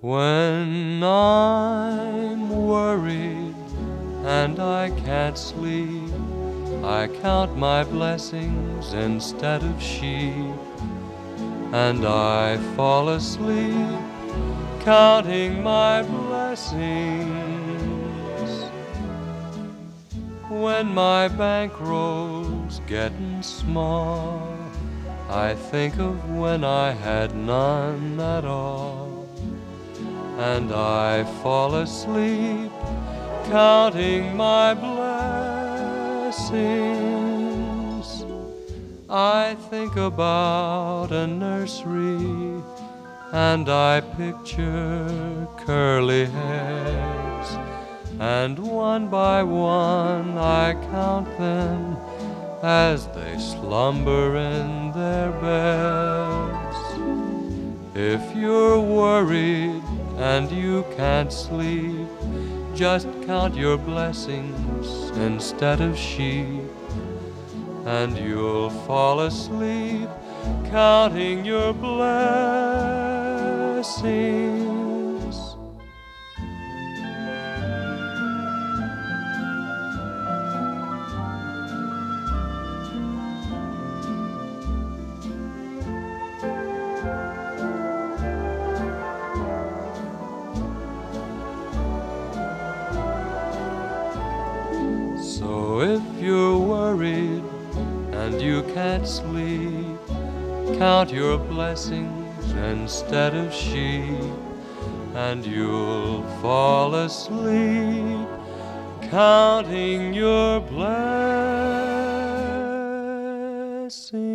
When I'm worried and I can't sleep, I count my blessings instead of sheep, and I fall asleep counting my blessings. When my bankroll's getting small, I think of when I had none at all, and I fall asleep counting my blessings. I think about a nursery and I picture curly heads, and one by one I count them as they slumber in their beds. If you're worried and you can't sleep, just count your blessings instead of sheep, and you'll fall asleep counting your blessings. So if you're worried and you can't sleep, count your blessings instead of sheep, and you'll fall asleep counting your blessings.